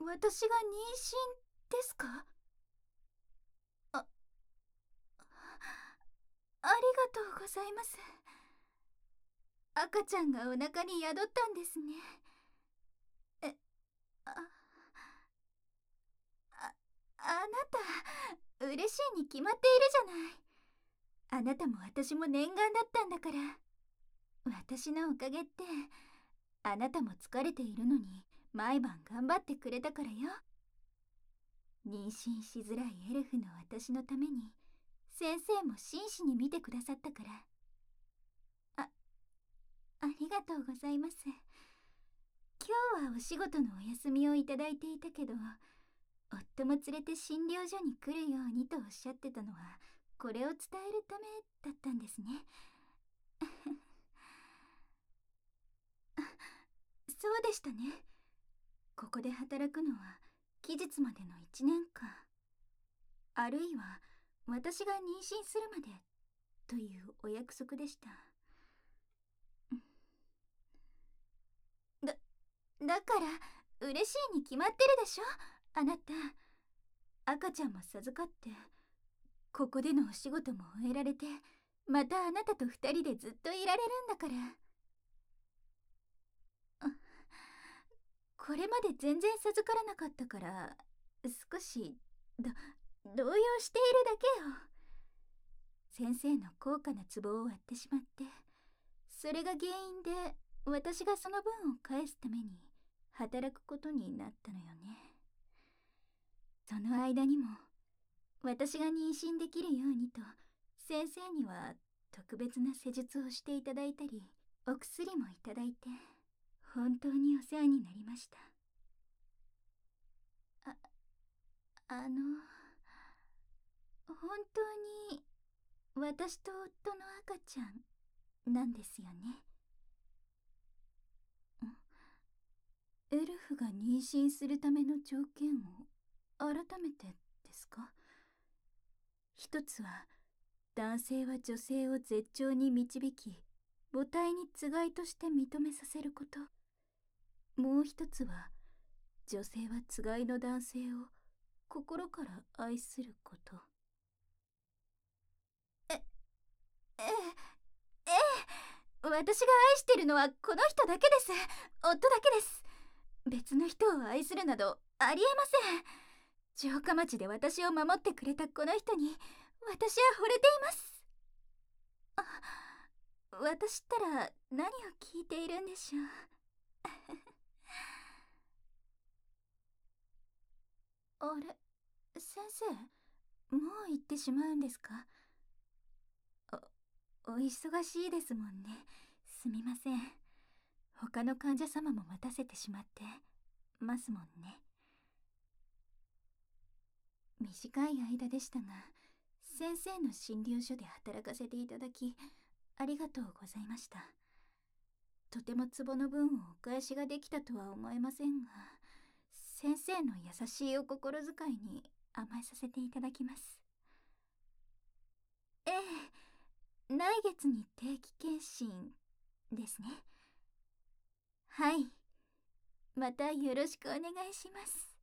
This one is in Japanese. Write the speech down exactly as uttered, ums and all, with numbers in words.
私が妊娠ですか？あ、ありがとうございます。赤ちゃんがお腹に宿ったんですね。え、あ、あ、あなた、嬉しいに決まっているじゃない。あなたも私も念願だったんだから。私のおかげって、あなたも疲れているのに毎晩頑張ってくれたからよ。妊娠しづらいエルフの私のために先生も真摯に見てくださったから。あ、ありがとうございます。今日はお仕事のお休みをいただいていたけど、夫も連れて診療所に来るようにとおっしゃってたのはこれを伝えるためだったんですね。そうでしたね。ここで働くのは期日までのいちねんかん、あるいは私が妊娠するまでというお約束でした。だ、だから嬉しいに決まってるでしょ、あなた。赤ちゃんも授かって、ここでのお仕事も終えられて、またあなたと二人でずっといられるんだから。これまで全然授からなかったから、少しど動揺しているだけよ。先生の高価な壺を割ってしまって、それが原因で私がその分を返すために働くことになったのよね。その間にも私が妊娠できるようにと先生には特別な施術をしていただいたり、お薬もいただいて、本当にお世話になりました。あ、あの本当に私と夫の赤ちゃんなんですよね。エルフが妊娠するための条件を改めてですか？一つは、男性は女性を絶頂に導き母体につがいとして認めさせること。もう一つは、女性はつがいの男性を心から愛すること。え、ええ、ええ、私が愛してるのはこの人だけです。夫だけです。別の人を愛するなどありえません。城下町で私を守ってくれたこの人に私は惚れています。あ、私ったら何を聞いているんでしょう。あれ、先生、もう行ってしまうんですか？お、お忙しいですもんね。すみません。他の患者様も待たせてしまってますもんね。短い間でしたが、先生の診療所で働かせていただきありがとうございました。とても壺の分をお返しができたとは思えませんが、先生の優しいお心遣いに甘えさせていただきます。ええ、来月に定期検診ですね。はい、またよろしくお願いします。